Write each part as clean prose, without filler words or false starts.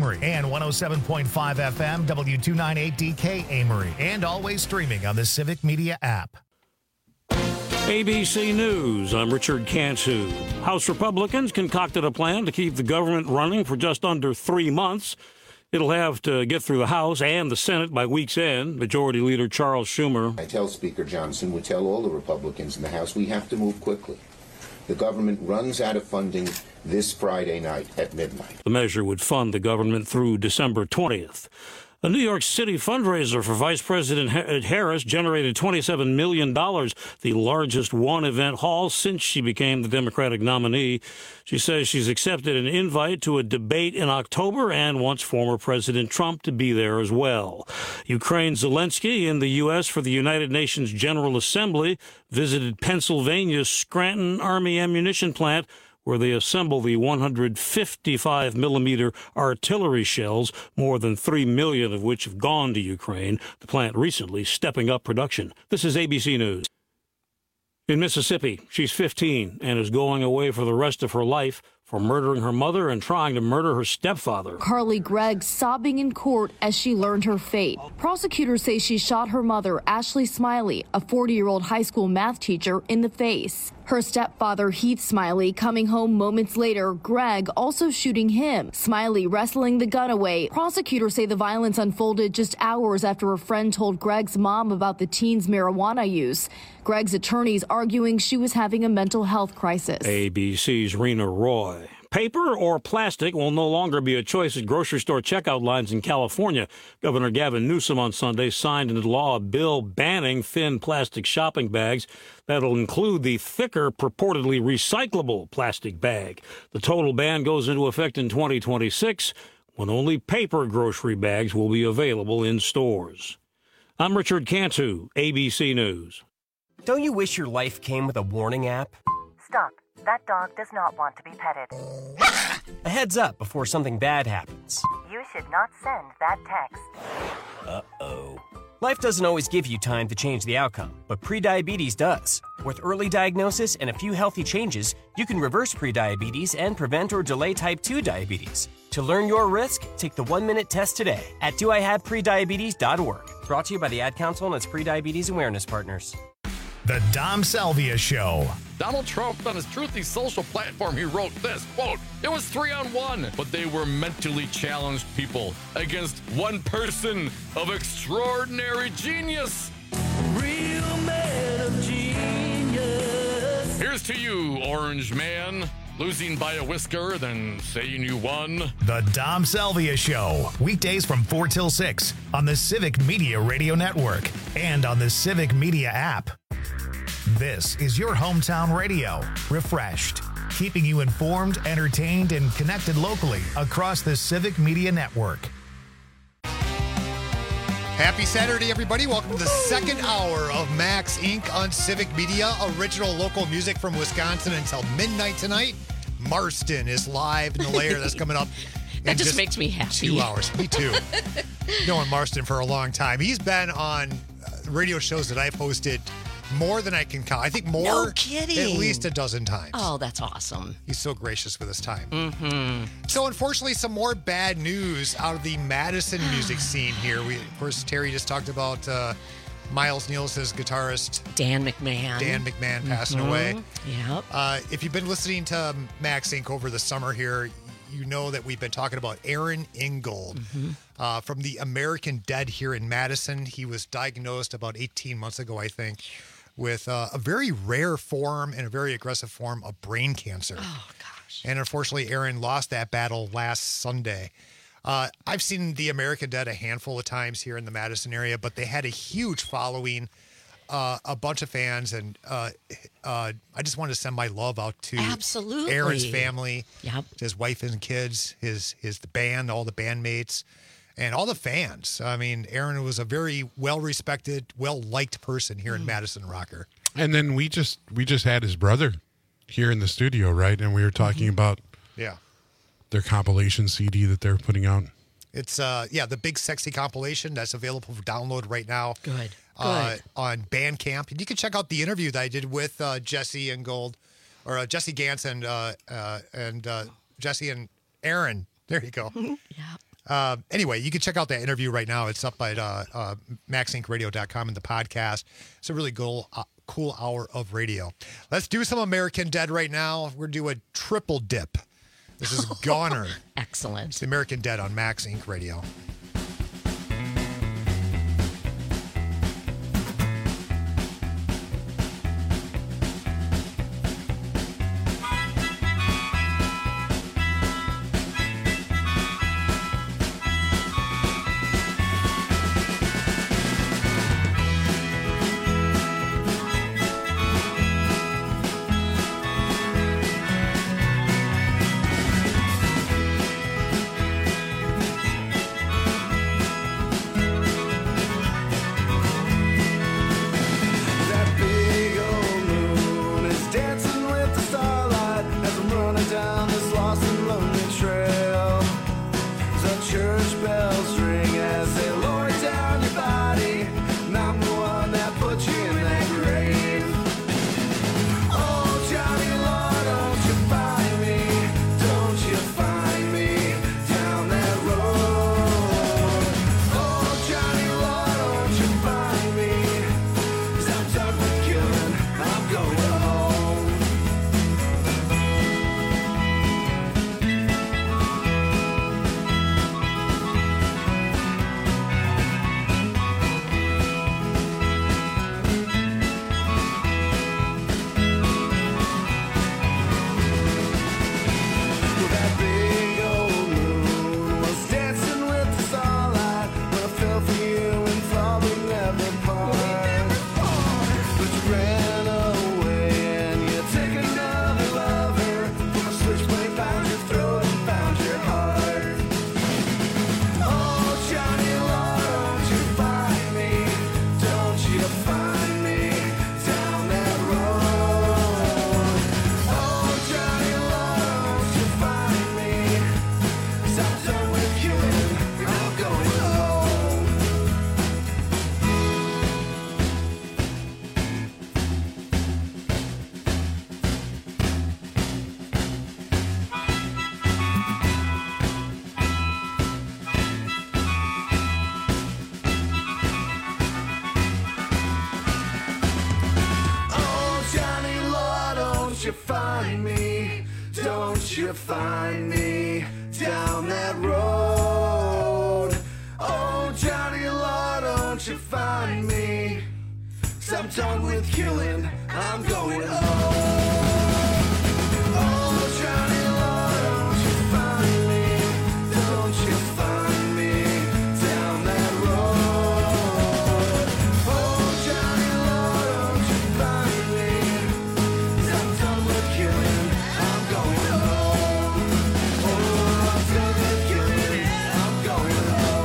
Amory, and 107.5 FM W298DK Amory, and always streaming on the Civic Media app. ABC News, I'm Richard Cantu. House Republicans concocted a plan to keep the government running for just under 3 months. It'll have to get through the House and the Senate by week's end. Majority Leader Charles Schumer. I tell Speaker Johnson, we tell all the Republicans in the House, we have to move quickly. The government runs out of funding this Friday night at midnight. The measure would fund the government through December 20th. A New York City fundraiser for Vice President Harris generated $27 million, the largest one-event haul since she became the Democratic nominee. She says she's accepted an invite to a debate in October and wants former President Trump to be there as well. Ukraine's Zelensky in the U.S. for the United Nations General Assembly visited Pennsylvania's Scranton Army ammunition plant, where they assemble the 155-millimeter artillery shells, more than 3 million of which have gone to Ukraine. The plant recently stepping up production. This is ABC News. In Mississippi, she's 15 and is going away for the rest of her life for murdering her mother and trying to murder her stepfather. Carly Gregg sobbing in court as she learned her fate. Prosecutors say she shot her mother, Ashley Smiley, a 40-year-old high school math teacher, in the face. Her stepfather, Heath Smiley, coming home moments later, Gregg also shooting him, Smiley wrestling the gun away. Prosecutors say the violence unfolded just hours after a friend told Gregg's mom about the teen's marijuana use. Gregg's attorneys arguing she was having a mental health crisis. ABC's Rena Roy. Paper or plastic will no longer be a choice at grocery store checkout lines in California. Governor Gavin Newsom on Sunday signed into law a bill banning thin plastic shopping bags. That'll include the thicker, purportedly recyclable plastic bag. The total ban goes into effect in 2026, when only paper grocery bags will be available in stores. I'm Richard Cantu, ABC News. Don't you wish your life came with a warning app? Stop. That dog does not want to be petted. A heads up before something bad happens. You should not send that text. Uh-oh. Life doesn't always give you time to change the outcome, but prediabetes does. With early diagnosis and a few healthy changes, you can reverse prediabetes and prevent or delay type 2 diabetes. To learn your risk, take the 1-minute test today at doihaveprediabetes.org. Brought to you by the Ad Council and its prediabetes awareness partners. The Dom Salvia Show. Donald Trump, on his Truthy social platform, he wrote this, quote, "It was 3-on-1, but they were mentally challenged people against one person of extraordinary genius." Real man of genius. Here's to you, Orange Man. Losing by a whisker, then saying you won. The Dom Salvia Show. Weekdays from 4 till 6 on the Civic Media Radio Network and on the Civic Media app. This is your hometown radio, refreshed, keeping you informed, entertained, and connected locally across the Civic Media Network. Happy Saturday, everybody. Welcome to the second hour of Max Inc. on Civic Media. Original local music from Wisconsin until midnight tonight. Marston is live in the layer that's coming up. That just makes me happy. 2 hours. Me too. Knowing Marston for a long time. He's been on radio shows that I've hosted more than I can count. I think more. No kidding. At least a dozen times. Oh, that's awesome. He's so gracious with his time. Mm-hmm. So, unfortunately, some more bad news out of the Madison music scene here. Of course, Terry just talked about Miles Nielsen's guitarist. Dan McMahon passing away. Yep. If you've been listening to Max Inc. over the summer here, you know that we've been talking about Aaron Ingold from the American Dead here in Madison. He was diagnosed about 18 months ago, I think, with a very rare form and a very aggressive form of brain cancer. Oh, gosh. And unfortunately, Aaron lost that battle last Sunday. I've seen the American Dead a handful of times here in the Madison area, but they had a huge following, a bunch of fans, and I just wanted to send my love out to Absolutely. Aaron's family, Yep. his wife and kids, his the band, all the bandmates, and all the fans. I mean, Aaron was a very well-respected, well-liked person here in Madison Rocker. And then we just had his brother here in the studio, right? And we were talking about their compilation CD that they're putting out. It's the Big Sexy compilation that's available for download right now. Good. On Bandcamp. And you can check out the interview that I did with Jesse and Jesse Gantz and Jesse and Aaron. There you go. Yeah. Anyway, you can check out that interview right now. It's up at MaxIncRadio.com in the podcast. It's a really cool hour of radio. Let's do some American Dead right now. We're doing a triple dip. This is Goner. Excellent. It's the American Dead on Max Inc. Radio. you find me down that road? Oh, Johnny Law, don't you find me? 'Cause I'm done with killing, I'm going home. Oh, Johnny Law, don't you find me? Don't you find me down that road? Oh, Johnny Law, don't you find me? 'Cause I'm done with killing, I'm going home. Oh, I'm done with killing, I'm going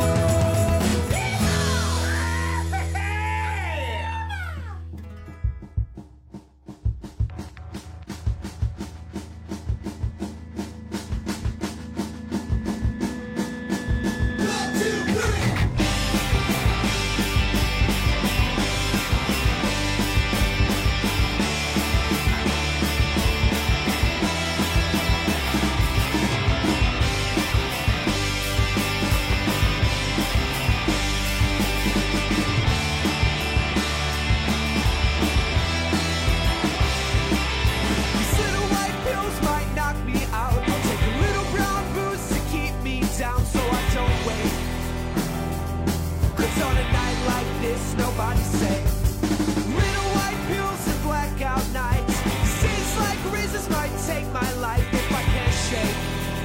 These little white pills might knock me out. I'll take a little brown booze to keep me down so I don't wait. 'Cause on a night like this, nobody's safe. Little white pills and blackout nights. Seems like reasons might take my life if I can't shake.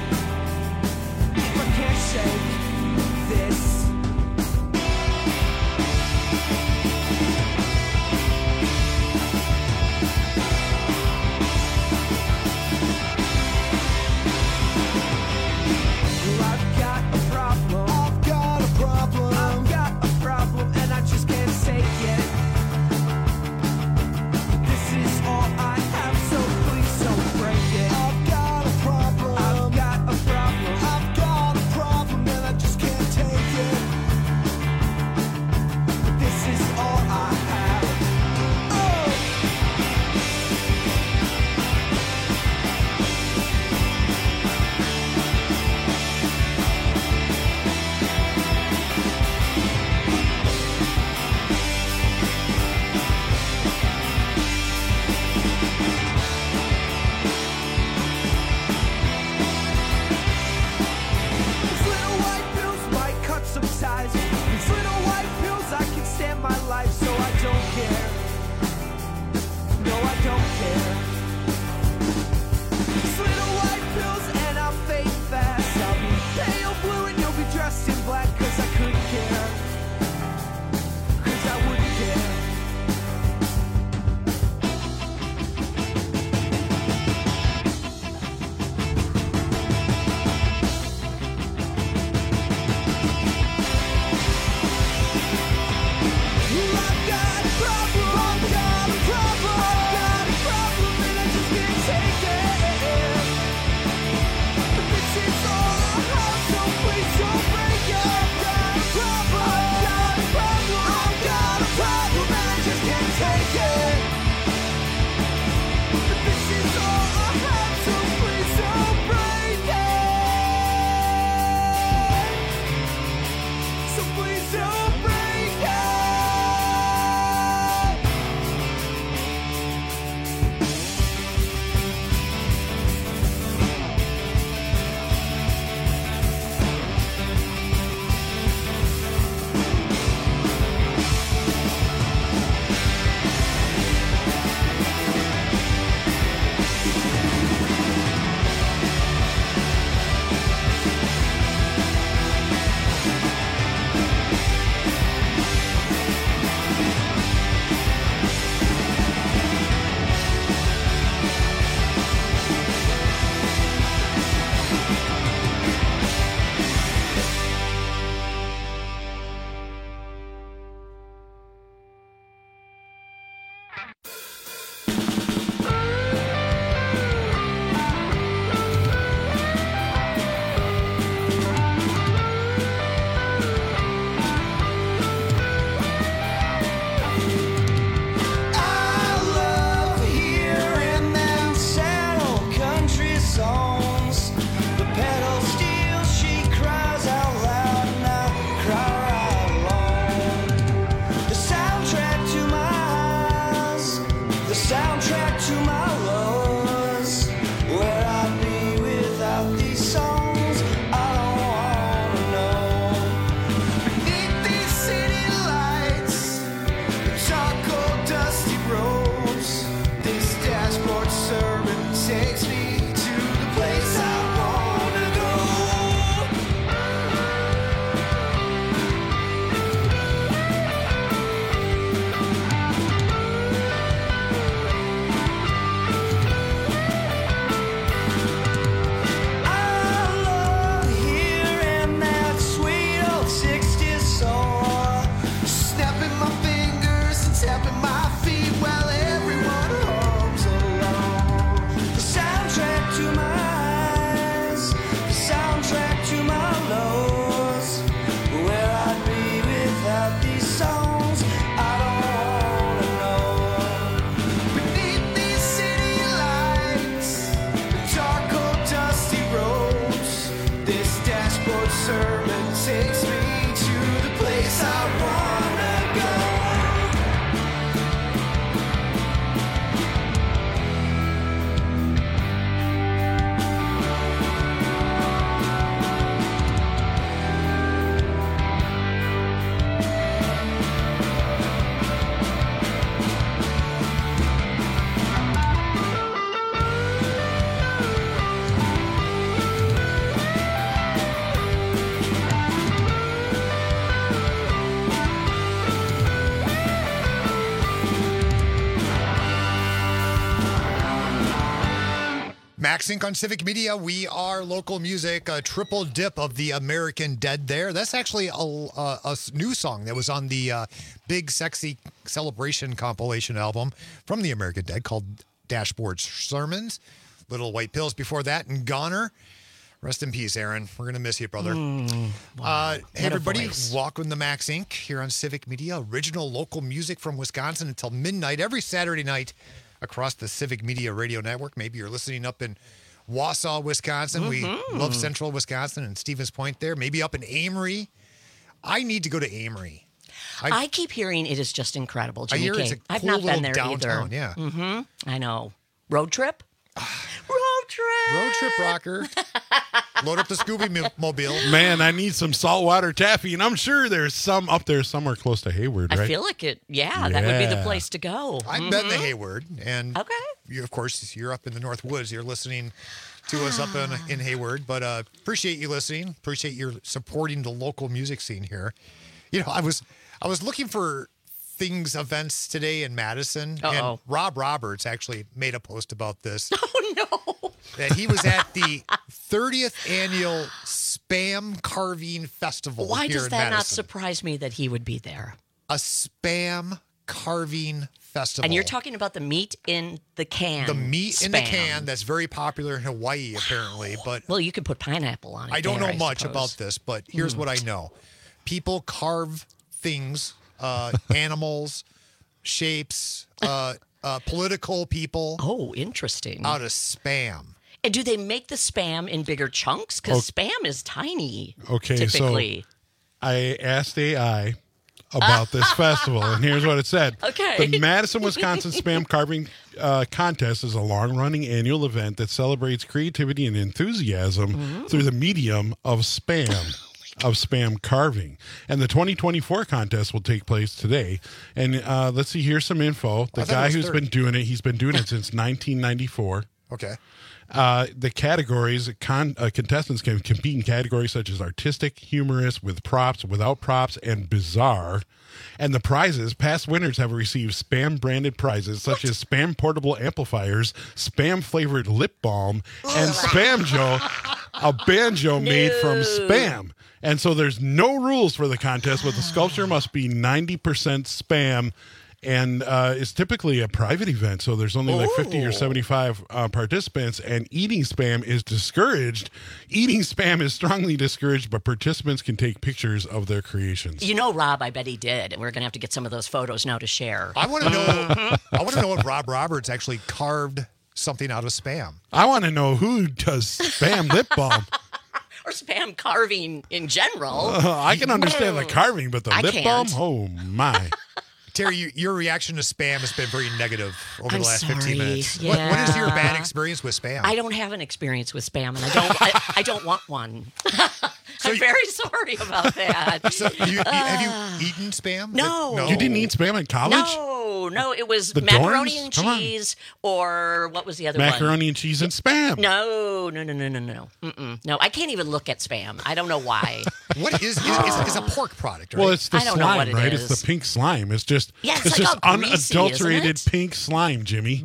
If I can't shake this. I've got a problem. I've got a problem. I've got a problem, and I just can't take it. This is all I have, so please don't break it. I've got a problem. I've got a problem. I've got a problem, and I and takes me to the place I wanna go. MaxInc on Civic Media. We are local music, a triple dip of the American Dead there. That's actually a new song that was on the Big Sexy Celebration compilation album from the American Dead called Dashboard Sermons. Little White Pills before that, and Goner. Rest in peace, Aaron. We're going to miss you, brother. Hey, everybody. Welcome to MaxInc here on Civic Media. Original local music from Wisconsin until midnight every Saturday night across the Civic Media Radio Network. Maybe you're listening up in Wausau, Wisconsin. We love Central Wisconsin and Stevens Point there. Maybe up in Amory. I need to go to Amory. I keep hearing it is just incredible, I Jimmy hear King. it's a I've cool not been there little downtown, either. yeah. I know. Road trip? Road trip rocker. Load up the Scooby Mobile. Man, I need some saltwater taffy, and I'm sure there's some up there somewhere close to Hayward, right? I feel like it. Yeah, that would be the place to go. I've been to Hayward, and okay. You, of course, you're up in the North Woods. You're listening to us up in Hayward, but appreciate you listening. Appreciate your supporting the local music scene here. You know, I was looking for events today in Madison, and Rob Roberts actually made a post about this. Oh no! That he was at the 30th annual Spam Carving Festival. Why here does in that Madison. not surprise me that he would be there? A Spam Carving Festival. And you're talking about the meat in the can. The meat in the Spam. can that's very popular in Hawaii, apparently. But well, you could put pineapple on it. I don't there, know much suppose. about this, but here's what I know. People carve things, animals, shapes, political people. Oh, interesting. Out of Spam. And do they make the Spam in bigger chunks? Because Spam is tiny. Okay, typically. so I asked AI about this festival, and here's what it said. Okay. The Madison, Wisconsin Spam Carving Contest is a long-running annual event that celebrates creativity and enthusiasm through the medium of spam. Of spam carving. And the 2024 contest will take place today. And let's see, here's some info. The guy who's been doing it, he's been doing it since 1994. Okay. The categories, contestants can compete in categories such as artistic, humorous, with props, without props, and bizarre. And the prizes, past winners have received Spam-branded prizes such as Spam portable amplifiers, Spam-flavored lip balm, and Spam-jo, a banjo made from Spam. And so there's no rules for the contest, but the sculpture must be 90% Spam. And it's typically a private event, so there's only like 50 or 75 participants, and eating Spam is discouraged. Eating Spam is strongly discouraged, but participants can take pictures of their creations. You know, Rob, I bet he did, and we're going to have to get some of those photos now to share. I want to know. I want to know if Rob Roberts actually carved something out of Spam. I want to know who does Spam lip balm. Or Spam carving in general. I can understand the carving, but the lip balm? can't. Oh, my. Terry, your reaction to Spam has been very negative over the last 15 sorry. minutes. Yeah. What is your bad experience with Spam? I don't have an experience with Spam, and I don't want one. I'm very sorry about that. So have you eaten Spam? No. You didn't eat Spam in college? No, it was The macaroni dorms? and Come on. cheese, or what was the other one? Macaroni and cheese and Spam. No. Mm-mm. No, I can't even look at Spam. I don't know why. What is a pork product, right? Well, it's the I don't know slime, what it right? is. It's the pink slime. It's just, Yeah, it's it's like just all greasy, unadulterated isn't it? pink slime, Jimmy.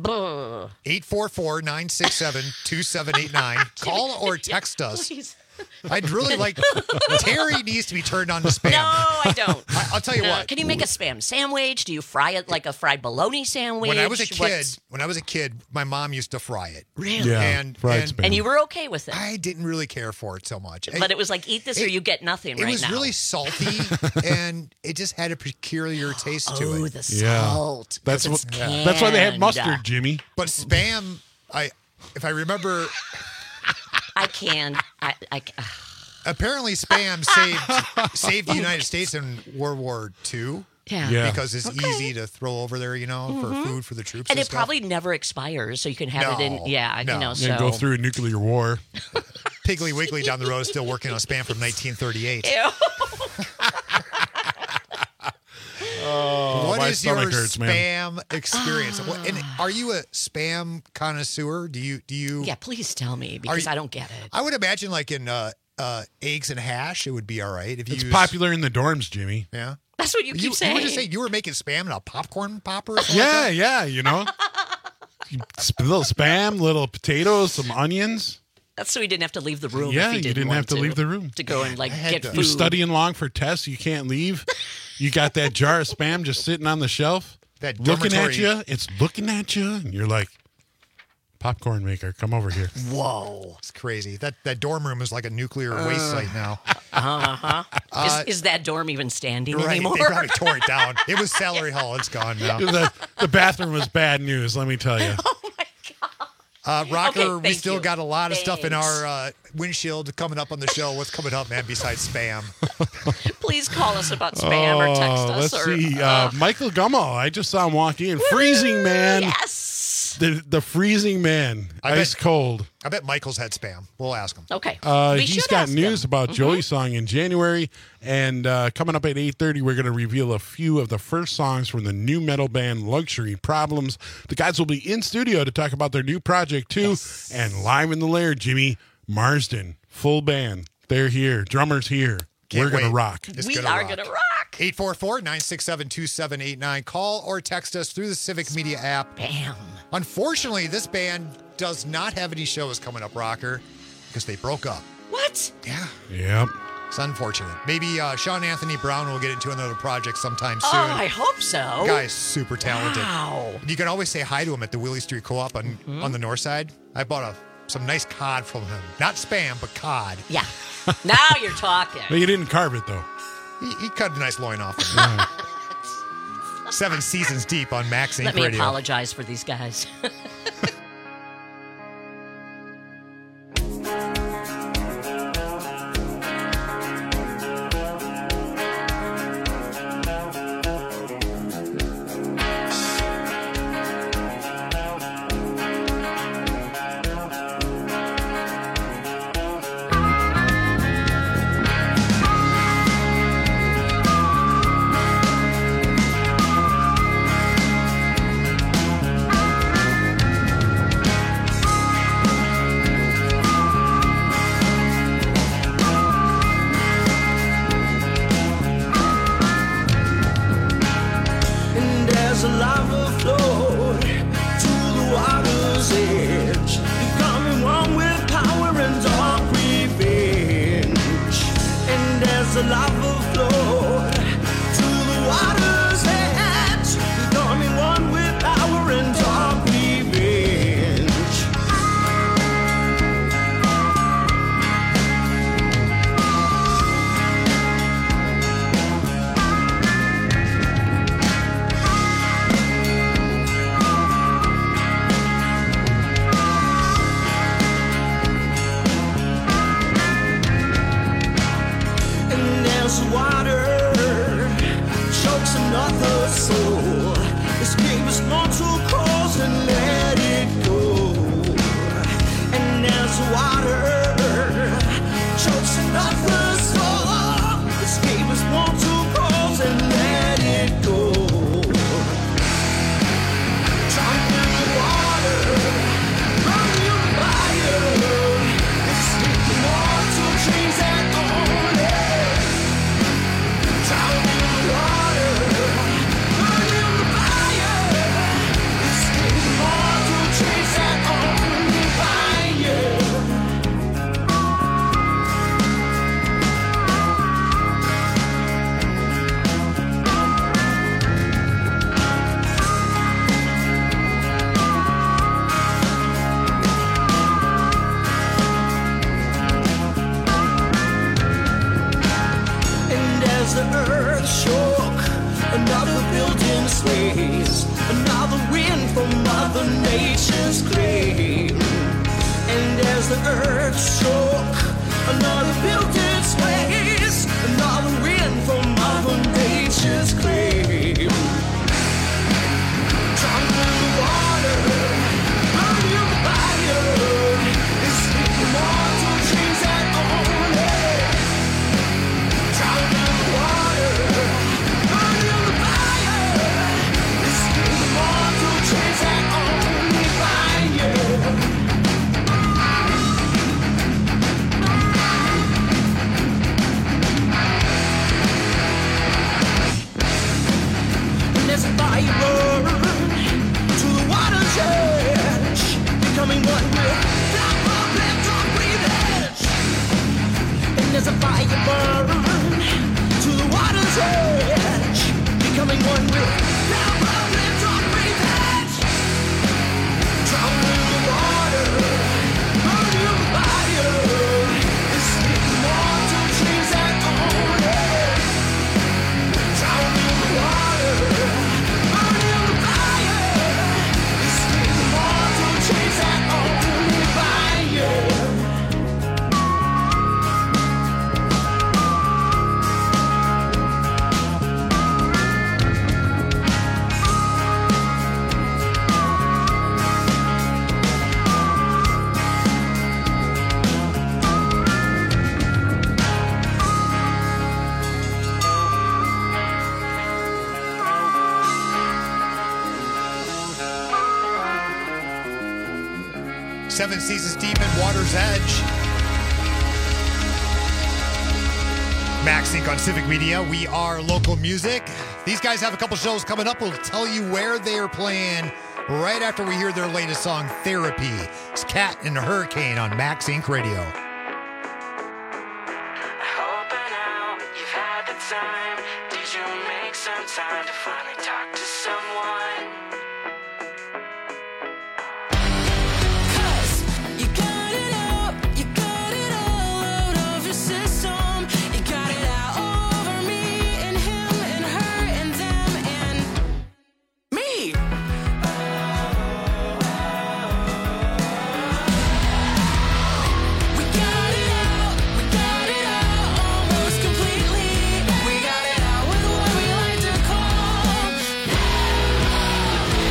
844-967-2789. Call or text us. Please. I'd really like Terry needs to be turned on to Spam. No, I don't. I'll tell you No. what. Can you make a Spam sandwich? Do you fry it like a fried bologna sandwich? When I was a kid, my mom used to fry it. Really? Yeah, And fried Spam. And you were okay with it? I didn't really care for it so much. But it was like, eat this or you get nothing It right was now. really salty, and it just had a peculiar taste to it. Oh, the salt. That's 'cause what. it's That's why they had canned. mustard, Jimmy. But Spam, if I remember, I can. Apparently, spam saved the United States in World War II. Yeah. Because it's easy to throw over there, for food for the troops. And it stuff. probably never expires, so you can have it in. No. So And go through a nuclear war. Piggly Wiggly down the road is still working on spam from 1938. Ew. What my is your stomach hurts, man. spam experience? And are you a spam connoisseur? Do you? Yeah, please tell me because I don't get it. I would imagine like in eggs and hash, it would be all right if you. It's popular in the dorms, Jimmy. Yeah. That's what you keep saying. You were just saying you were making spam in a popcorn popper. Or something Yeah, like that? yeah, little spam, little potatoes, some onions. That's so he didn't have to leave the room. Yeah, if he you didn't have to leave the room to go and get food. You're studying long for tests. You can't leave. You got that jar of spam just sitting on the shelf, looking at you. It's looking at you, and you're like, "Popcorn maker, come over here." Whoa, it's crazy. That dorm room is like a nuclear waste site now. Is that dorm even standing right, anymore? They probably tore it down. It was Salary Hall. It's gone now. The bathroom was bad news. Let me tell you. Rocker, Okay, we still got a lot of stuff in Thanks. our windshield coming up on the show. What's coming up, man, besides spam? Please call us about spam or text us. Let's see. Michael Gummel. I just saw him walk in. Freezing man. Yes. The freezing man. Ice cold. I bet Michael's had spam. We'll ask him. Okay. He's got news about Joey's song in January. And coming up at 8:30, we're going to reveal a few of the first songs from the new metal band Luxury Problems. The guys will be in studio to talk about their new project, too. Yes. And live in the lair, Jimmy Marsden. Full band. They're here. Drummers here. We're going to rock. We are going to rock. 844-967-2789. Call or text us through the Civic Media app. Bam. Unfortunately, this band does not have any shows coming up, Rocker, because they broke up. What? Yeah. Yep. It's unfortunate. Maybe Sean Anthony Brown will get into another project sometime soon. Oh, I hope so. Guy's super talented. Wow. You can always say hi to him at the Willie Street Co-op on the north side. I bought some nice cod from him. Not spam, but cod. Yeah. Now you're talking. But you didn't carve it, though. He cut a nice loin off. 7 seasons deep on Max Inc. Let me Radio. apologize for these guys. And as the lava flowed to the water's edge, becoming one with power and dark revenge. And as the lava flowed to the water's edge, becoming one with power and dark revenge. And as the water chokes another soul, escape its mortal course and let it go. And as the water chokes another soul, escape its mortal course and let it go. Drunk in the water, burning in fire, escape the mortal chains that only. Drown in the water, burn in the fire, escape the mortal chains that only fire. And as the earth shook, another building sways, another wind from Mother Nature's claim. And as the earth shook, another building endless ways. Another win for Mother Nature's claim. Drunk in the water, burning in the fire. It's the immortal chains that own it. Drunk in the water, burning in the fire. It's the immortal chains that own me fire. There's a fire burn to the water's edge, becoming one with that left on breathage. And there's a fire burn to the water's edge, becoming one with that left on breathage. Drowning in the water, burning in the fire. It's the immortal chains that own it. Drowning in the water, burning in the fire. It's the immortal chains that own me fire. Seven Seasons Deep and Water's Edge. Max Inc. on Civic Media. We are local music. These guys have a couple shows coming up. We'll tell you where they are playing right after we hear their latest song, Therapy. It's Cat and Hurricane on Max Inc. Radio. Hope by now you've had the time. Did you make some time to finally talk to someone? You got it out, you got it all out of your system. You got it out over me and him and her and them and me. We got it out almost completely. We got it out with what we like to call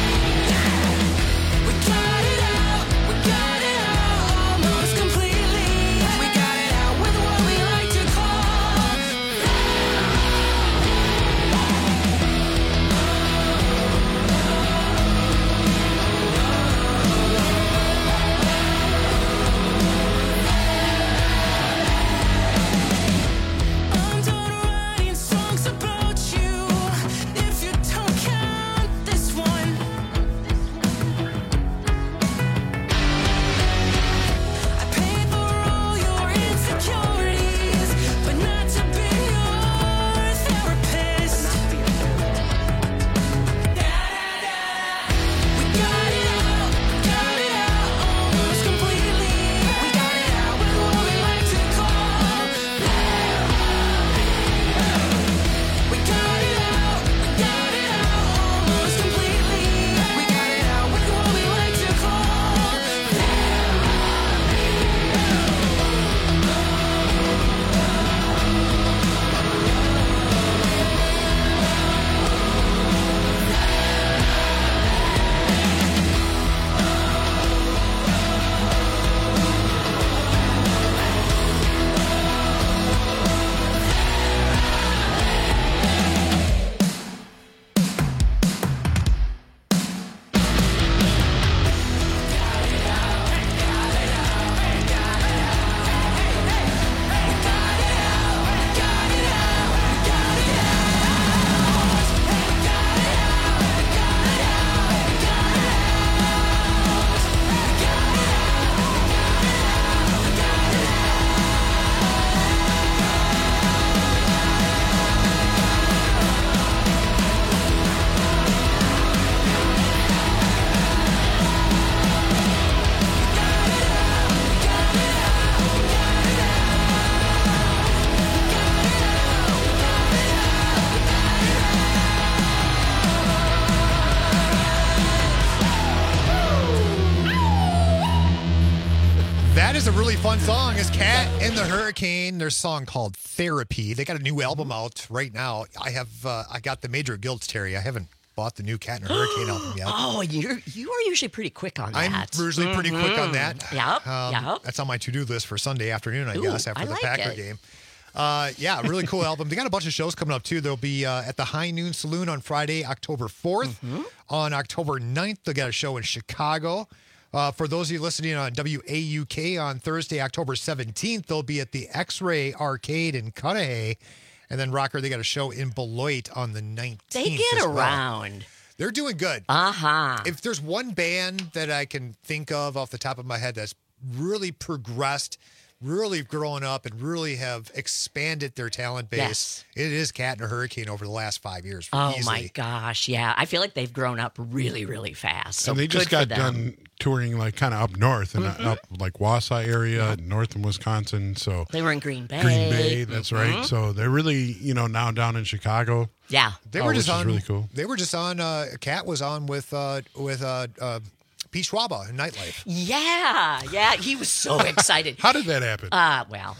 fun song is Cat and the Hurricane. Their song called Therapy. They got a new album out right now. I got the Major Guilds, Terry. I haven't bought the new Cat and the Hurricane album yet. Oh, you are usually pretty quick on that. I'm usually pretty quick on that. Yep. That's on my to-do list for Sunday afternoon, I guess, after the like Packer it. game. Yeah, really cool album. They got a bunch of shows coming up, too. They'll be at the High Noon Saloon on Friday, October 4th. On October 9th, they got a show in Chicago. For those of you listening on WAUK on Thursday, October 17th, they'll be at the X-Ray Arcade in Cudahy. And then, Rocker, they got a show in Beloit on the 19th. They get around. They're doing good. If there's one band that I can think of off the top of my head that's really progressed, really grown up, and really have expanded their talent base, it is Cat and a Hurricane over the last 5 years. Oh, easily. my gosh. Yeah. I feel like they've grown up really, really fast. So and they just good got for them. done touring like kind of up north and up like Wausau area, north in Wisconsin. So they were in Green Bay. Green Bay, that's right. So they're really, now down in Chicago. Yeah. They were just which on. is really cool. They were just on. Cat was on with Pete Schwaba in Nightlife. Yeah. He was so excited. How did that happen? Well,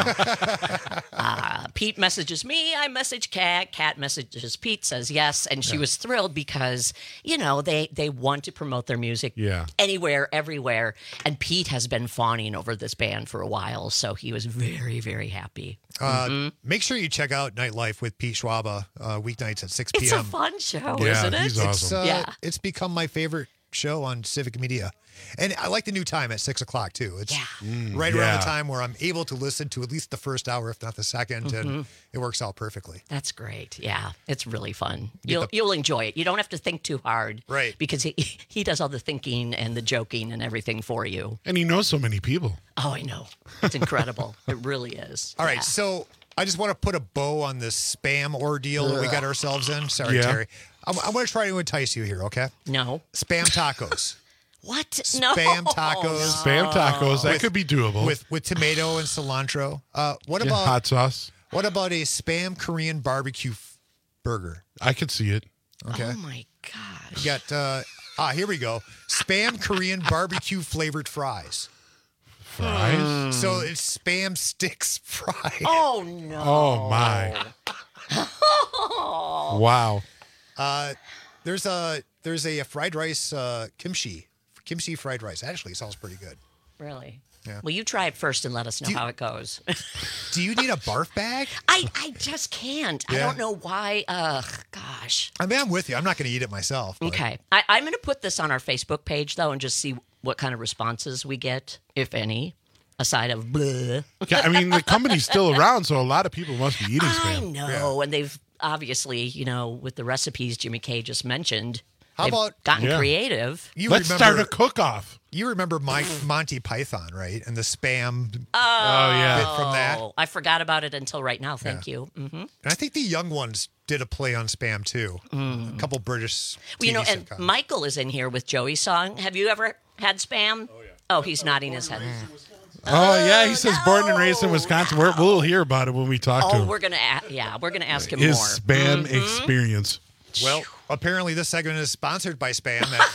Pete messages me. I message Kat. Kat messages Pete, says yes. And she was thrilled because, they want to promote their music anywhere, everywhere. And Pete has been fawning over this band for a while. So he was very, very happy. Make sure you check out Nightlife with Pete Schwaba weeknights at 6 p.m. It's a fun show, Yeah, isn't it? he's awesome. It's become my favorite show on Civic Media. And I like the new time at 6 o'clock, too. It's right around the time where I'm able to listen to at least the first hour, if not the second, and it works out perfectly. That's great. Yeah, it's really fun. You'll enjoy it. You don't have to think too hard. Right. Because he does all the thinking and the joking and everything for you. And he knows so many people. Oh, I know. It's incredible. It really is. All right, so I just want to put a bow on this spam ordeal that we got ourselves in. Sorry, Terry. I'm going to try to entice you here, okay? No. Spam tacos. What? Spam tacos. Spam tacos. That could be doable. With tomato and cilantro. What about hot sauce? What about a spam Korean barbecue burger? I could see it. Okay. Oh, my gosh. You got, here we go. Spam Korean barbecue flavored fries. Fries? So it's spam sticks fries. Oh, no. Oh, my. Wow. There's a fried rice kimchi fried rice. Actually, sounds pretty good. Really? Yeah. Well, you try it first and let us know how it goes. Do you need a barf bag? I just can't. I don't know why. Gosh. I mean, I'm with you. I'm not going to eat it myself. But. Okay. I'm going to put this on our Facebook page, though, and just see what kind of responses we get, if any, aside of bleh. Yeah, I mean, the company's still around, so a lot of people must be eating spam. I know. And they've obviously, with the recipes Jimmy K just mentioned, How about gotten creative. Let's start a cook-off. You remember Monty Python, right? And the spam bit yeah. from that. I forgot about it until right now. Thank you. Mm-hmm. And I think the young ones did a play on spam, too. A couple British TV and sitcoms. Michael is in here with Joey's song. Have you ever had spam? Oh, yeah. Oh, he's nodding his head. Oh, yeah, he says born and raised in Wisconsin. We'll hear about it when we talk to him. We're gonna ask him His more. spam experience. Well, apparently this segment is sponsored by Spam at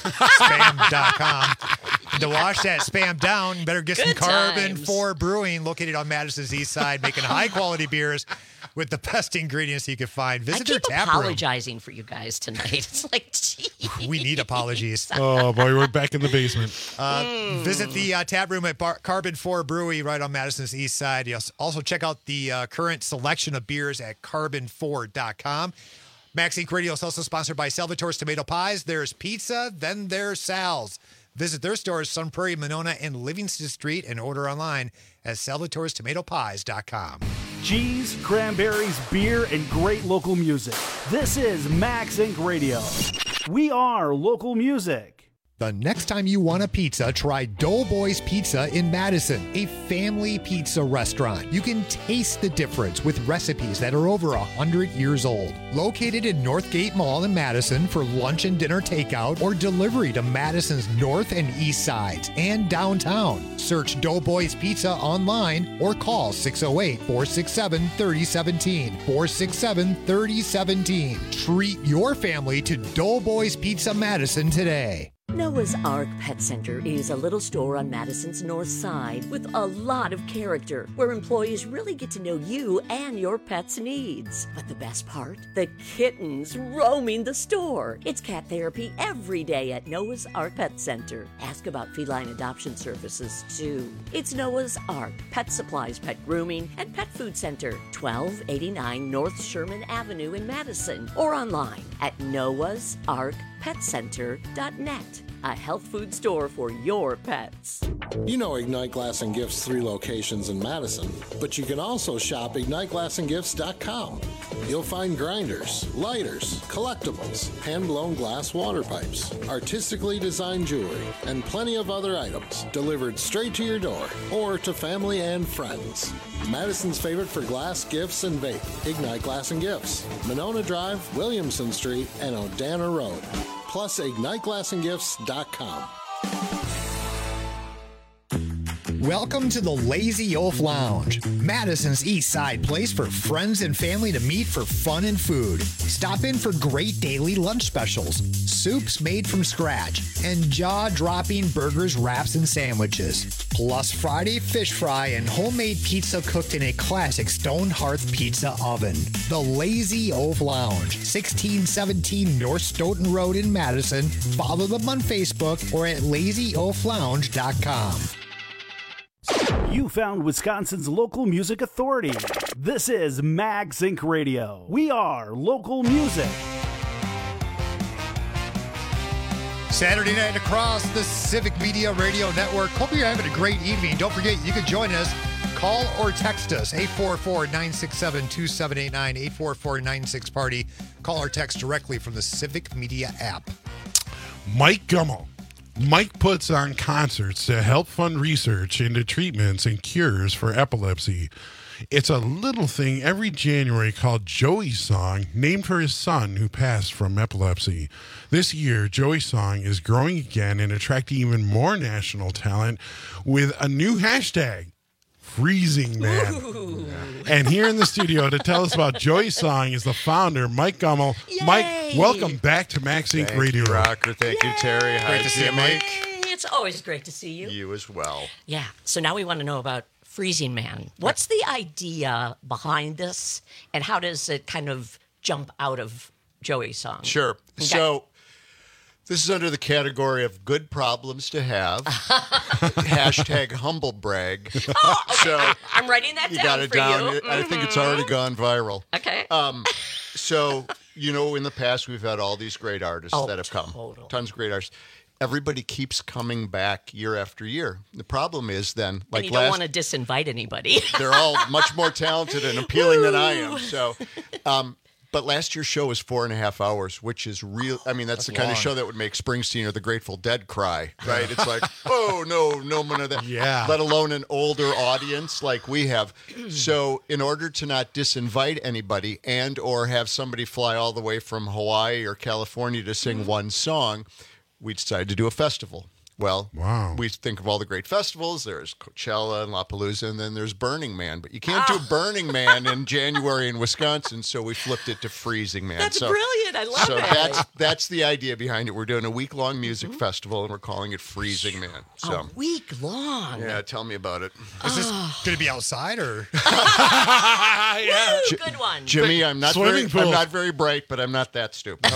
spam.com. And to wash that spam down, you better get some Carbon 4 Brewing, located on Madison's east side, making high-quality beers with the best ingredients you can find. Visit their tap room. Apologizing for you guys tonight. It's like, geez. We need apologies. Oh, boy, we're back in the basement. Visit the tap room at Carbon 4 Brewery right on Madison's east side. You also check out the current selection of beers at carbon4.com. Max Inc. Radio is also sponsored by Salvatore's Tomato Pies. There's pizza, then there's Sal's. Visit their stores, Sun Prairie, Monona, and Livingston Street, and order online at salvatorestomatopies.com. Cheese, cranberries, beer, and great local music. This is Max Inc. Radio. We are local music. The next time you want a pizza, try Doughboys Pizza in Madison, a family pizza restaurant. You can taste the difference with recipes that are over 100 years old. Located in Northgate Mall in Madison for lunch and dinner takeout or delivery to Madison's north and east sides and downtown. Search Doughboys Pizza online or call 608-467-3017. 467-3017. Treat your family to Doughboys Pizza Madison today. Noah's Ark Pet Center is a little store on Madison's north side with a lot of character, where employees really get to know you and your pet's needs. But the best part? The kittens roaming the store. It's cat therapy every day at Noah's Ark Pet Center. Ask about feline adoption services, too. It's Noah's Ark Pet Supplies, Pet Grooming, and Pet Food Center, 1289 North Sherman Avenue in Madison, or online at noahsarkpetcenter.net. A health food store for your pets. You know Ignite Glass and Gifts' 3 locations in Madison, but you can also shop IgniteGlassandGifts.com. You'll find grinders, lighters, collectibles, hand-blown glass water pipes, artistically designed jewelry, and plenty of other items delivered straight to your door or to family and friends. Madison's favorite for glass, gifts, and vape, Ignite Glass and Gifts, Monona Drive, Williamson Street, and Odana Road. Plus, IgniteGlassandGifts.com. Welcome to the Lazy Oaf Lounge, Madison's East Side place for friends and family to meet for fun and food. Stop in for great daily lunch specials, soups made from scratch, and jaw-dropping burgers, wraps, and sandwiches. Plus Friday fish fry and homemade pizza cooked in a classic stone hearth pizza oven. The Lazy Oaf Lounge, 1617 North Stoughton Road in Madison. Follow them on Facebook or at lazyoaflounge.com. You found Wisconsin's local music authority. This is Mag Zinc Radio. We are local music. Saturday night across the Civic Media Radio Network. Hope you're having a great evening. Don't forget, you can join us. Call or text us, 844-967-2789, 844-96-PARTY. Call or text directly from the Civic Media app. Mike Gummel. Mike puts on concerts to help fund research into treatments and cures for epilepsy. It's a little thing every January called Joey's Song, named for his son who passed from epilepsy. This year, Joey's Song is growing again and attracting even more national talent with a new hashtag, Freezing Man. Ooh. And here in the studio to tell us about Joey's Song is the founder, Mike Gummel. Yay. Mike, welcome back to Max Inc. Radio. You, Rocker. Thank you, Terry. Hi, Great to see you, Mike. It's always great to see you. You as well. Yeah. So now we want to know about Freezing Man. What's the idea behind this, and how does it kind of jump out of Joey's Song? Sure. Okay. So this is under the category of good problems to have. Hashtag humble brag. Oh, okay. So I'm writing that you down got it for down. you. I think it's already gone viral. Okay. So, in the past, we've had all these great artists that have come. Totally. Tons of great artists. Everybody keeps coming back year after year. The problem is then, And you don't want to disinvite anybody. they're all much more talented and appealing than I am. So, but last year's show was 4.5 hours, which is real. I mean, that's the kind long. of show that would make Springsteen or the Grateful Dead cry, right? It's like, oh, no one of that. Yeah. Let alone an older audience like we have. So in order to not disinvite anybody and or have somebody fly all the way from Hawaii or California to sing one song, we decided to do a festival. Well, wow. We think of all the great festivals. There's Coachella and Lollapalooza, and then there's Burning Man. But you can't do Burning Man in January in Wisconsin, so we flipped it to Freezing Man. That's brilliant. I love it. So that's the idea behind it. We're doing a week-long music festival, and we're calling it Freezing Man. So A week long. yeah, tell me about it. Is this going to be outside or? Yeah. Woo, good one. Jimmy, I'm not very bright, but I'm not that stupid.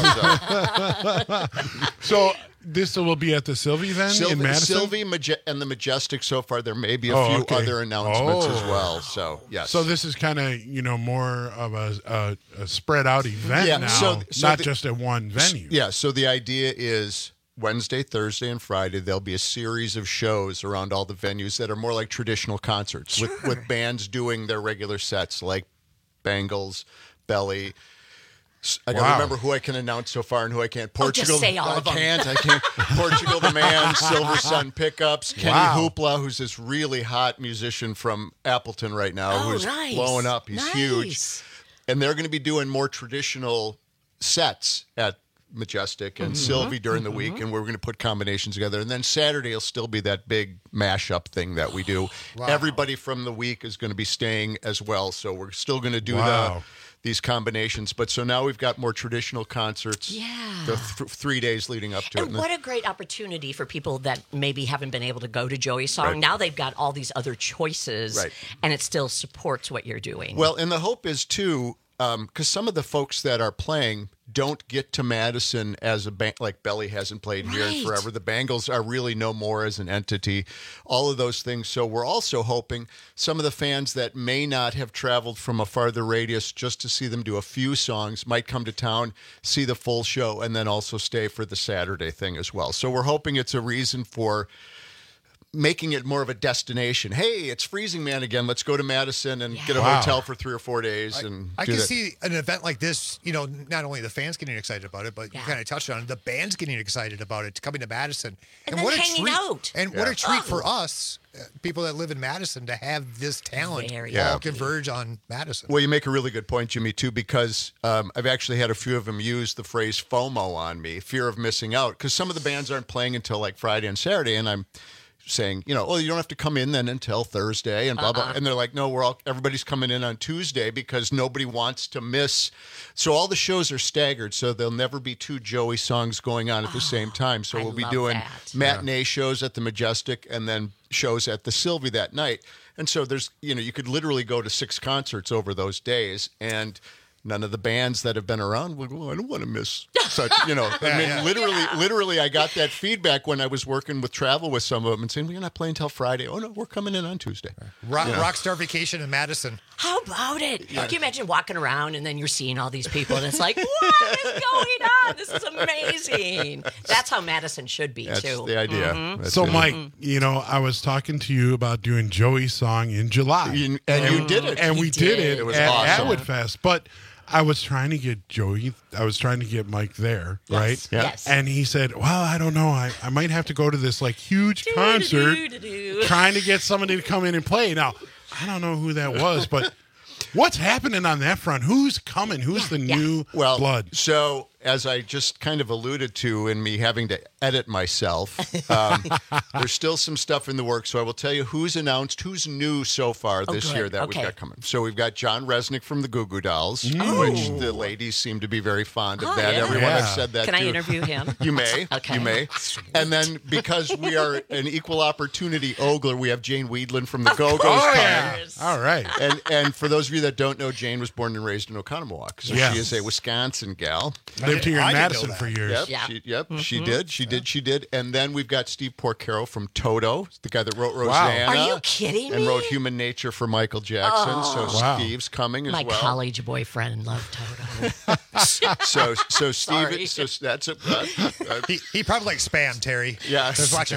So this will be at the Sylvie then in Madison? Sylvie and the Majestic so far. There may be a few other announcements as well. So, yes. So this is kind of, more of a spread out event now, so not just at one venue. Yeah, so the idea is Wednesday, Thursday, and Friday, there'll be a series of shows around all the venues that are more like traditional concerts with bands doing their regular sets like Bangles, Belly. I gotta remember who I can announce so far and who I can't. Portugal, just say all of them. I can't. Portugal the Man, Silver Sun Pickups, Kenny Hoopla, who's this really hot musician from Appleton right now, who's blowing up. He's huge. And they're going to be doing more traditional sets at Majestic and Sylvie during the week, and we're going to put combinations together. And then Saturday will still be that big mashup thing that we do. Wow. Everybody from the week is going to be staying as well, so we're still going to do these combinations. But so now we've got more traditional concerts. Yeah. The 3 days leading up to it. And what a great opportunity for people that maybe haven't been able to go to Joey's song. Right. Now they've got all these other choices, Right. and it still supports what you're doing. Well, and the hope is, too, because some of the folks that are playing don't get to Madison as a band, like Belly hasn't played here in Right. forever. The Bangles are really no more as an entity, all of those things. So we're also hoping some of the fans that may not have traveled from a farther radius just to see them do a few songs might come to town, see the full show, and then also stay for the Saturday thing as well. So we're hoping it's a reason for making it more of a destination. Hey, it's Freezing Man again. Let's go to Madison and get a hotel for 3 or 4 days. I can see an event like this, not only the fans getting excited about it, but you kind of touched on it, the band's getting excited about it, coming to Madison. And then what hanging a treat. out. And what a treat for us, people that live in Madison, to have this talent all converge on Madison. Well, you make a really good point, Jimmy, too, because I've actually had a few of them use the phrase FOMO on me, fear of missing out, because some of the bands aren't playing until like Friday and Saturday, and I'm saying, you don't have to come in then until Thursday and blah, blah. And they're like, no, everybody's coming in on Tuesday because nobody wants to miss. So all the shows are staggered. So there'll never be 2 Joey songs going on at the same time. So we'll be doing matinee shows at the Majestic and then shows at the Sylvie that night. And so there's, you could literally go to 6 concerts over those days. And none of the bands that have been around would, I don't want to miss such, literally, I got that feedback when I was working with travel with some of them and saying, well, you're not playing till Friday. Oh, no, we're coming in on Tuesday. Rockstar Vacation in Madison. How about it? Can you imagine walking around and then you're seeing all these people and it's like, what is going on? This is amazing. That's how Madison should be, That's too. the idea. Mm-hmm. So, Mike, I was talking to you about doing Joey's song in July. You did it. And we did it, It was at awesome. Atwood Fest. But I was trying to get Joey, I was trying to get Mike there, right? Yes. And he said, well, I don't know. I might have to go to this huge concert trying to get somebody to come in and play. Now, I don't know who that was, but what's happening on that front? Who's coming? Who's the new blood? So, as I just kind of alluded to in me having to edit myself, there's still some stuff in the works. So I will tell you who's announced, who's new so far this year that we've got coming. So we've got John Resnick from the Goo Goo Dolls, which the ladies seem to be very fond of that. Yeah. Everyone I've said that Can to. I interview him? You may. Okay. You may. And then because we are an equal opportunity ogler, we have Jane Weedland from the Go-Go's coming. All right. And for those of you that don't know, Jane was born and raised in Oconomowoc. So she is a Wisconsin gal. Lived here in Madison for years. Yep, she did. And then we've got Steve Porcaro from Toto, the guy that wrote Rosanna. Are you kidding me? And wrote Human Nature for Michael Jackson. So Steve's coming as My well. college boyfriend loved Toto. So Sorry. Steve, so that's a He probably likes Spam, Terry. Yeah. Just watching.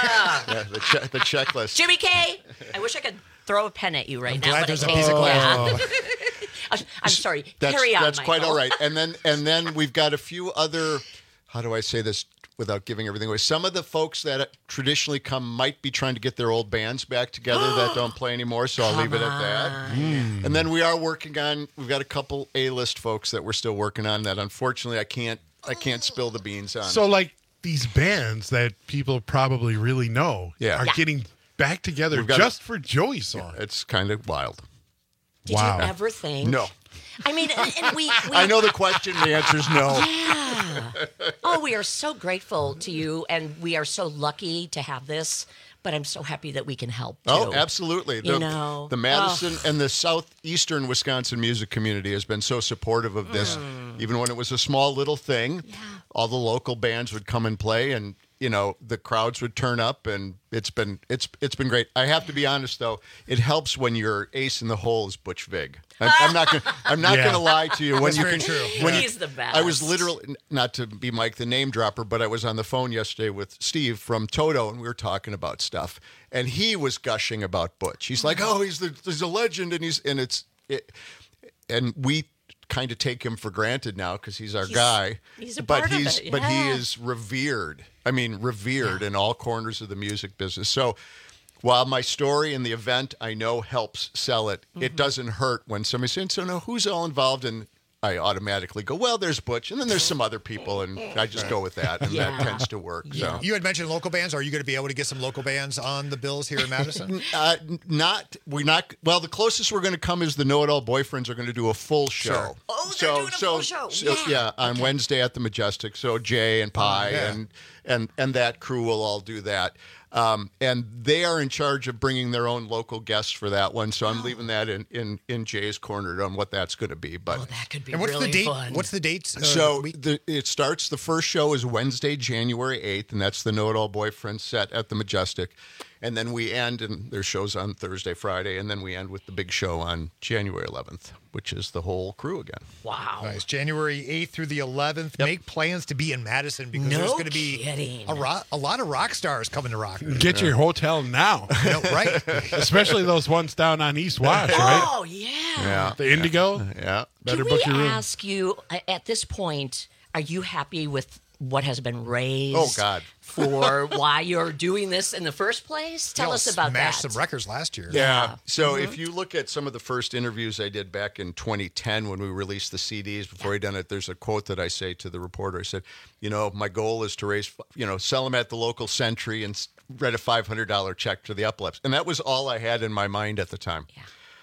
the checklist. Jimmy K, I wish I could throw a pen at you right now. glad But there's I a can't. piece of Yeah. I'm sorry. Carry on, That's quite Michael. all right. And then we've got a few other. How do I say this without giving everything away? Some of the folks that traditionally come might be trying to get their old bands back together that don't play anymore, so I'll leave it at that. And then we are working on. We've got a couple A-list folks that we're still working on that. Unfortunately, I can't spill the beans on. So, these bands that people probably really know are getting back together just for Joey's song. It's kind of wild. Did you ever think? No. I mean, and we I know the question. The answer is no. Yeah. Oh, we are so grateful to you, and we are so lucky to have this. But I'm so happy that we can help, too. Oh, absolutely. The Madison and the southeastern Wisconsin music community has been so supportive of this. Even when it was a small little thing, all the local bands would come and play, and the crowds would turn up, and it's been great. I have to be honest though, it helps when your ace in the hole is Butch Vig. I'm not gonna lie to you. When That's very true. He's the best. I was literally, not to be Mike the name dropper, but I was on the phone yesterday with Steve from Toto, and we were talking about stuff, and he was gushing about Butch. He's like, "Oh, he's a legend," and we kind of take him for granted now because he's our guy. He's a but part of it, but he is revered. I mean, revered in all corners of the music business. So while my story and the event I know helps sell it, it doesn't hurt when somebody says, "So now who's all involved in I automatically go, well, there's Butch, and then there's some other people, and I just go with that, and that tends to work. So you had mentioned local bands. Are you going to be able to get some local bands on the bills here in Madison? Well, the closest we're going to come is the Know It All Boyfriends are going to do a full show. Sure. Oh, they're doing a full show. On Wednesday at the Majestic. So Jay and Pi and that crew will all do that. And they are in charge of bringing their own local guests for that one. So I'm leaving that in Jay's corner on what that's going to be. But that could be and what's really the date? fun. What's the dates? It starts. The first show is Wednesday, January 8th, and that's the Know It All Boyfriend set at the Majestic. And then we end, and there's shows on Thursday, Friday, and then we end with the big show on January 11th, which is the whole crew again. Wow. Nice. January 8th through the 11th. Yep. Make plans to be in Madison because there's going to be a lot of rock stars coming to rock. Get your hotel now. Right. Especially those ones down on East Wash, right? Oh, yeah. The Indigo. Yeah. Better Can book we your room. ask you, at this point, are you happy with what has been raised? Oh, God. For why you're doing this in the first place? Tell us about that. Smashed some records last year. Yeah. So if you look at some of the first interviews I did back in 2010 when we released the CDs, before we done it, there's a quote that I say to the reporter. I said, my goal is to raise, sell them at the local Century and write a $500 check to the Uplifts. And that was all I had in my mind at the time. Yeah.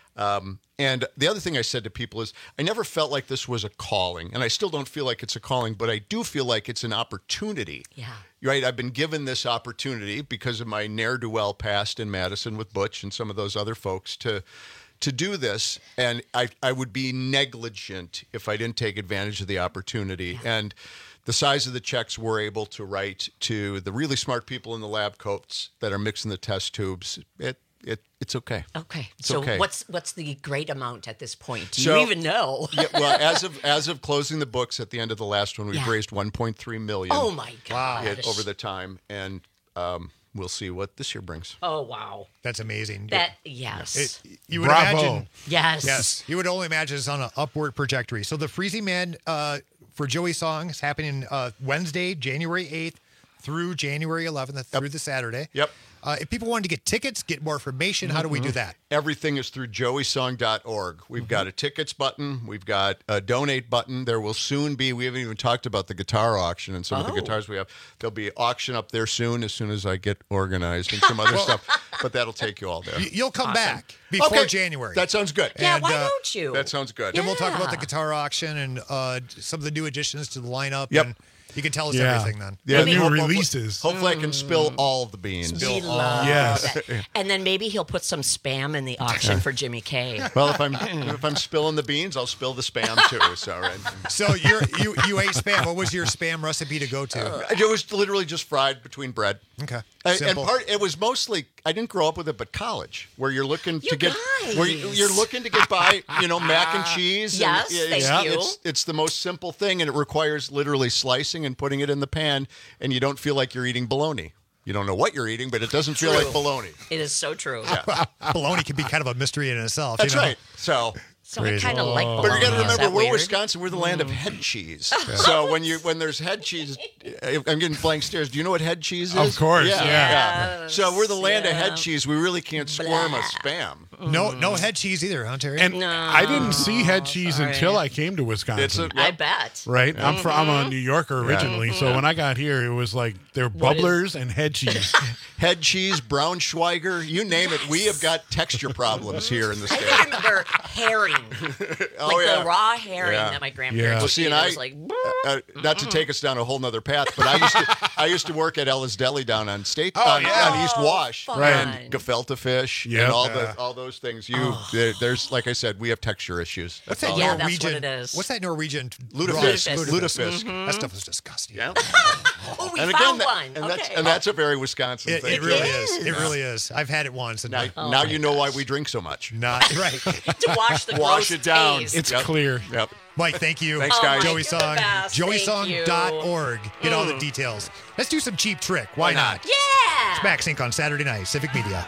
And the other thing I said to people is I never felt like this was a calling, and I still don't feel like it's a calling, but I do feel like it's an opportunity. Yeah. Right? I've been given this opportunity because of my ne'er-do-well past in Madison with Butch and some of those other folks to do this, and I would be negligent if I didn't take advantage of the opportunity. Yeah. And the size of the checks we're able to write to the really smart people in the lab coats that are mixing the test tubes, it's okay. Okay. It's so okay. what's the great amount at this point? Do you even know? Well, as of closing the books at the end of the last one, we've raised $1.3 million. Oh my God! Over the time, and we'll see what this year brings. Oh wow, that's amazing. Yes. You would Bravo. imagine. Yes. You would only imagine it's on an upward trajectory. So the Freezing Man for Joey Song is happening Wednesday, January 8th through January 11th through the Saturday. Yep. If people want to get tickets, get more information, how do we do that? Everything is through joeysong.org. We've got a tickets button. We've got a donate button. There will soon be, we haven't even talked about the guitar auction and some of the guitars we have. There'll be auction up there soon as I get organized and some other stuff. But that'll take you all there. You'll come back before January. That sounds good. Yeah, why don't you? That sounds good. Then we'll talk about the guitar auction and some of the new additions to the lineup. Yep. And you can tell us everything then. Yeah, new releases. Hopefully I can spill all of the beans. We love that. And then maybe he'll put some Spam in the auction for Jimmy K. Well, if I'm spilling the beans, I'll spill the Spam too. So right. So you ate Spam. What was your Spam recipe to go to? It was literally just fried between bread. Okay. And it was mostly, I didn't grow up with it, but college, where you're looking to get by, mac and cheese. Yes, thank you. It's the most simple thing, and it requires literally slicing and putting it in the pan, and you don't feel like you're eating bologna. You don't know what you're eating, but it doesn't feel like bologna. It is so true. Yeah. Bologna can be kind of a mystery in itself. That's right. So I kind of like bologna. But you got to remember, we're weird? Wisconsin. We're the land of head cheese. So when there's head cheese, I'm getting blank stares. Do you know what head cheese is? Of course, yeah. Yes, So we're the land of head cheese. We really can't squirm a Spam. No head cheese either, huh, Terry? And I didn't see head cheese until I came to Wisconsin. I bet. Right? I'm a New Yorker originally, so when I got here, it was like they're bubblers and head cheese. Head cheese, Braunschweiger, you name it. We have got texture problems here in the state. I remember herring. The raw herring that my grandparents Well, see, and was like, not to take us down a whole nother path, but I used to work at Ella's Deli down on on East Wash, and gefilte fish and all those things. There's, like I said, we have texture issues. What's that Norwegian? Norwegian? That's what it is. What's that Norwegian? Lutefisk. That stuff is disgusting. oh, we found one. And that's a very Wisconsin thing. It really is. It really is. I've had it once. And now you know why we drink so much. Not right. To wash the Wash it down. taste. It's clear. Yep. Mike, thank you. Thanks, guys. Joey Song. Joeysong.org. Joeysong.org. Get all the details. Let's do some Cheap Trick. Why not? Yeah. It's Max Inc. on Saturday night. Civic Media.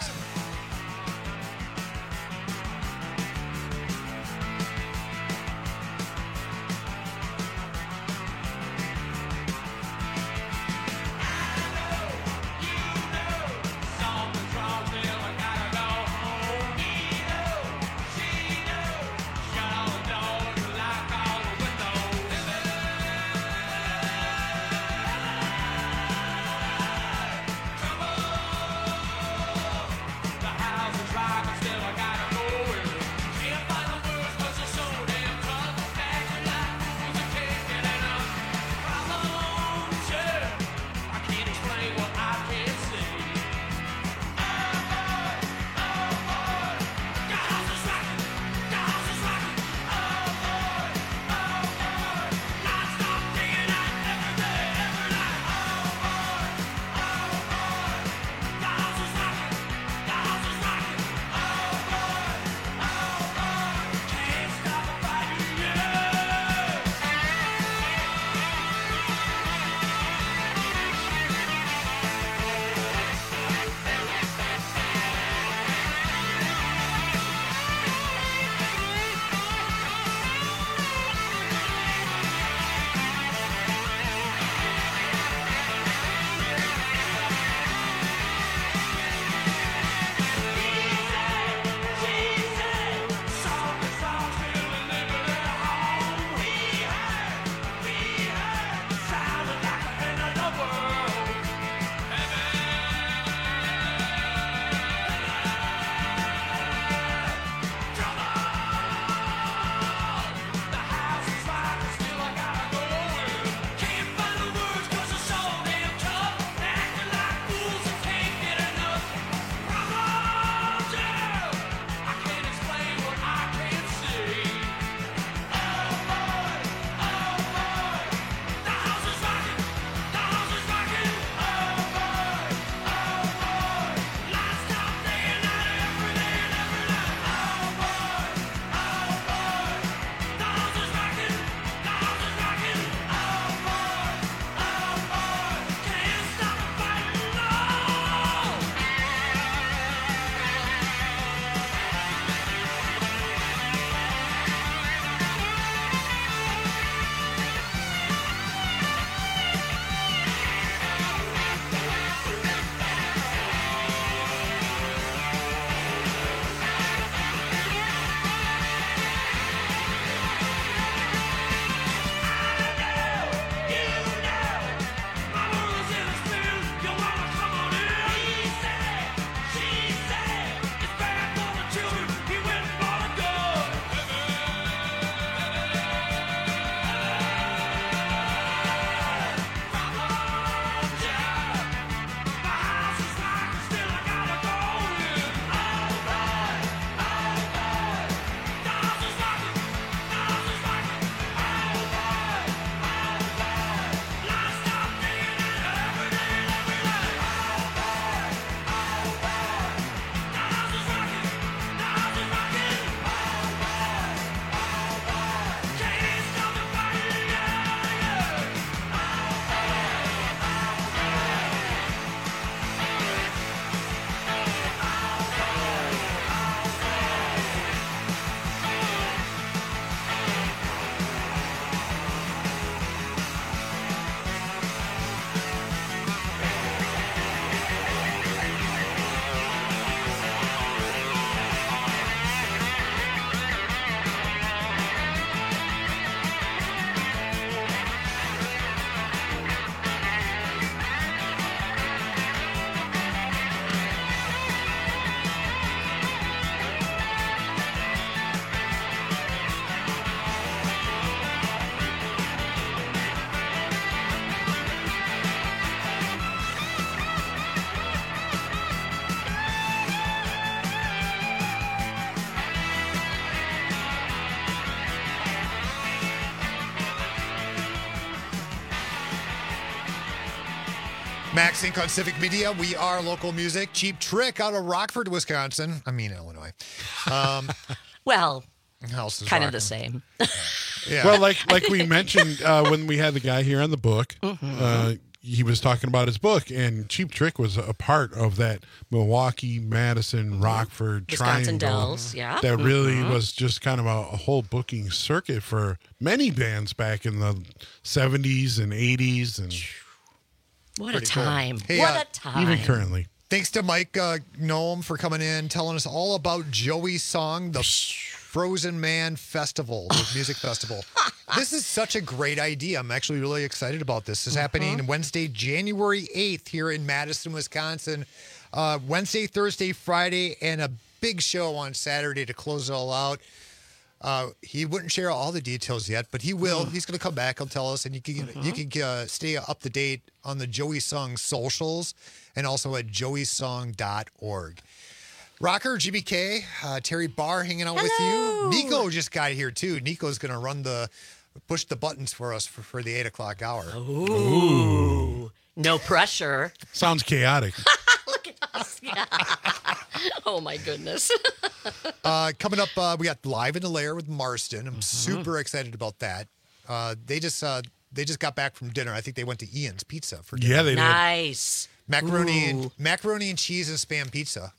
Max Inc. on Civic Media. We are local music. Cheap Trick out of Rockford, Wisconsin. I mean, Illinois. Well, kind of rocking. the same. Yeah. Well, like we mentioned when we had the guy here on the book, he was talking about his book, and Cheap Trick was a part of that Milwaukee, Madison, Rockford Wisconsin triangle. Dells, yeah. That really was just kind of a whole booking circuit for many bands back in the 70s and 80s. And What a time. Hey, what a time. even currently. Thanks to Mike Noam for coming in, telling us all about Joey's song, the Frozen Man Festival, the music festival. This is such a great idea. I'm actually really excited about this. This is happening Wednesday, January 8th here in Madison, Wisconsin. Wednesday, Thursday, Friday, and a big show on Saturday to close it all out. He wouldn't share all the details yet, but he will. He's going to come back. He'll tell us, and you can stay up to date on the Joey Song socials and also at joeysong.org. Rocker, GBK, Terry Barr hanging out with you. Nico just got here too. Nico's going to push the buttons for us for the 8 o'clock hour. Ooh. No pressure. Sounds chaotic. Look at us. Yeah. Oh, my goodness. Coming up, we got Live in the Lair with Marston. I'm super excited about that. They just got back from dinner. I think they went to Ian's Pizza for dinner. Yeah, they did. Nice. Macaroni and cheese and spam pizza.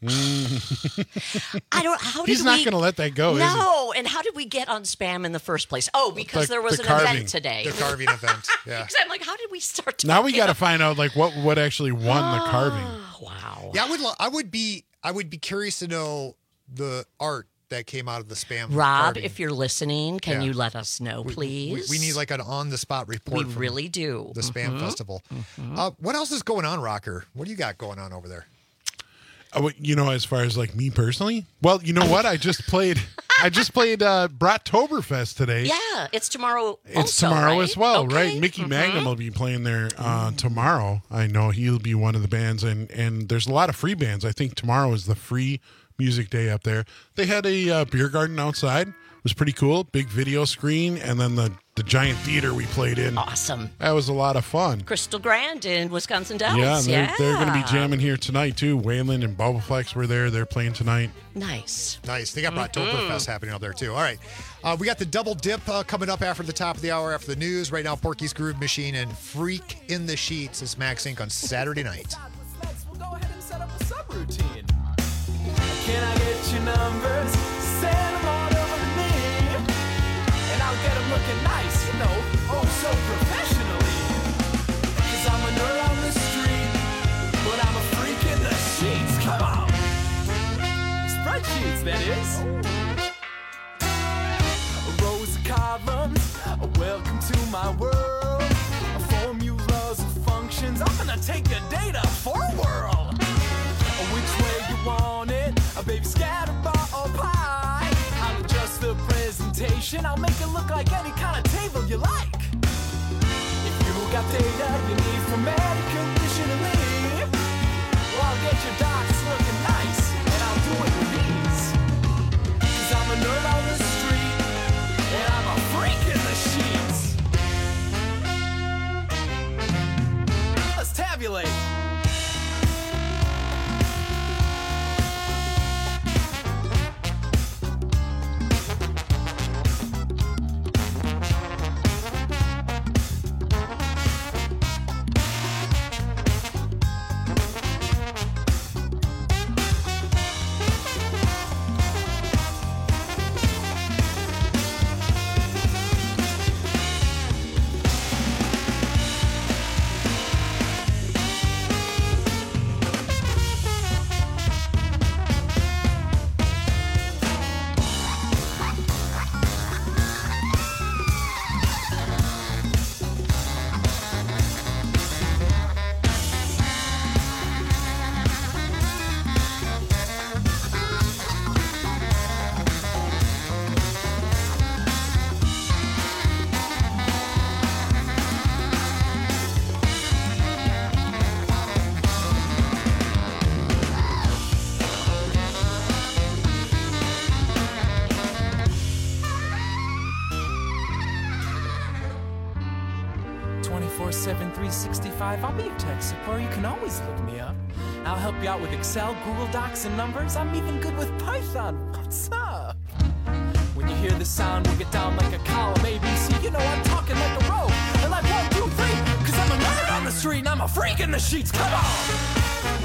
He's not going to let that go, is he? No, and how did we get on spam in the first place? Oh, because there was an event today. The carving event, yeah. Because I'm like, how did we start talking Now we got to find out like what actually won the carving. Wow. Yeah, I would be curious to know the art that came out of the spam. Rob, carving. if you're listening, can you let us know, We please? need like an on-the-spot report. We from really do. The spam festival. What else is going on, Rocker? What do you got going on over there? As far as like me personally, well, you know what? I just played Brattoberfest today. Yeah, it's tomorrow. It's also, tomorrow right? as well, Okay. right? Mickey Magnum will be playing there tomorrow. I know he'll be one of the bands, and there's a lot of free bands. I think tomorrow is the free music day up there. They had a beer garden outside. It was pretty cool. Big video screen, and then the giant theater we played in. Awesome. That was a lot of fun. Crystal Grand in Wisconsin Dells. Yeah, and they're going to be jamming here tonight, too. Waylon and Bubbleplex were there. They're playing tonight. Nice. They got Brattoberfest happening up there, too. All right. We got the double dip coming up after the top of the hour after the news. Right now, Porky's Groove Machine and Freak in the Sheets is Max Inc. on Saturday night. Can I get your numbers? Send them all over to me, and I'll get them looking nice, oh so professionally. 'Cause I'm a nerd on the street, but I'm a freak in the sheets. Come on, spreadsheets, that is. Rows of columns, welcome to my world. Formulas and functions, I'm gonna take your data for a whirl. Which way you want it? A baby scatterbar or pie? I'll adjust the presentation. I'll make it look like any kind of table you like. If you got data you need for medical conditioning, well, I'll get your docs looking nice, and I'll do it with ease. 'Cause I'm a nerd on the street, and I'm a freak in the sheets. Let's tabulate. 24/7, 365. I'll be your tech support. You can always look me up. I'll help you out with Excel, Google Docs, and numbers. I'm even good with Python. What's up? When you hear the sound, we get down like a column ABC. You know I'm talking like a row. And like 1, 2, 3. Cause I'm a nerd on the street and I'm a freak in the sheets. Come on!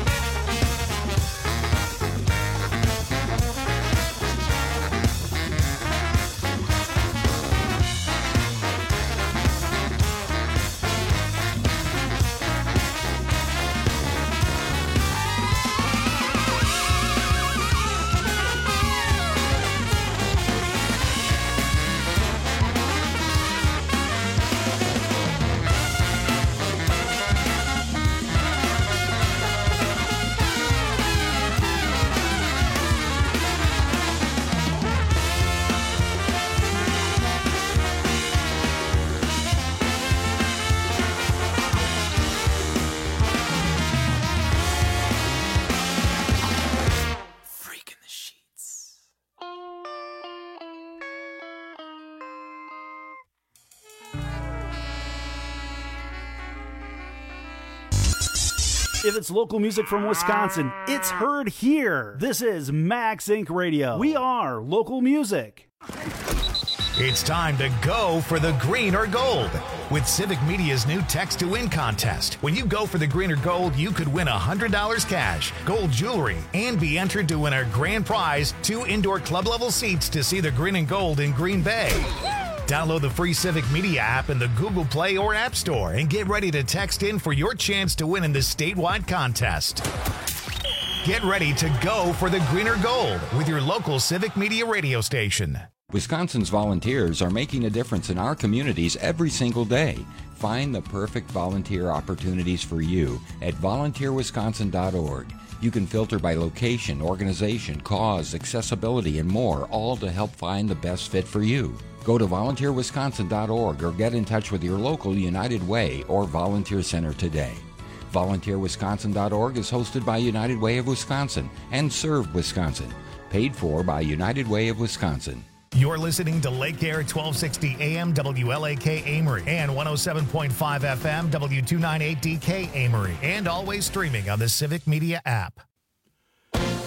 If it's local music from Wisconsin, it's heard here. This is Max Inc. Radio. We are local music. It's time to go for the green or gold with Civic Media's new Text to Win contest. When you go for the green or gold, you could win $100 cash, gold jewelry, and be entered to win our grand prize, 2 indoor club level seats to see the green and gold in Green Bay. Download the free Civic Media app in the Google Play or App Store and get ready to text in for your chance to win in this statewide contest. Get ready to go for the green or gold with your local Civic Media radio station. Wisconsin's volunteers are making a difference in our communities every single day. Find the perfect volunteer opportunities for you at volunteerwisconsin.org. You can filter by location, organization, cause, accessibility, and more, all to help find the best fit for you. Go to volunteerwisconsin.org or get in touch with your local United Way or Volunteer Center today. VolunteerWisconsin.org is hosted by United Way of Wisconsin and Serve Wisconsin. Paid for by United Way of Wisconsin. You're listening to Lake Air 1260 AM WLAK Amory and 107.5 FM W298DK Amory, and always streaming on the Civic Media app.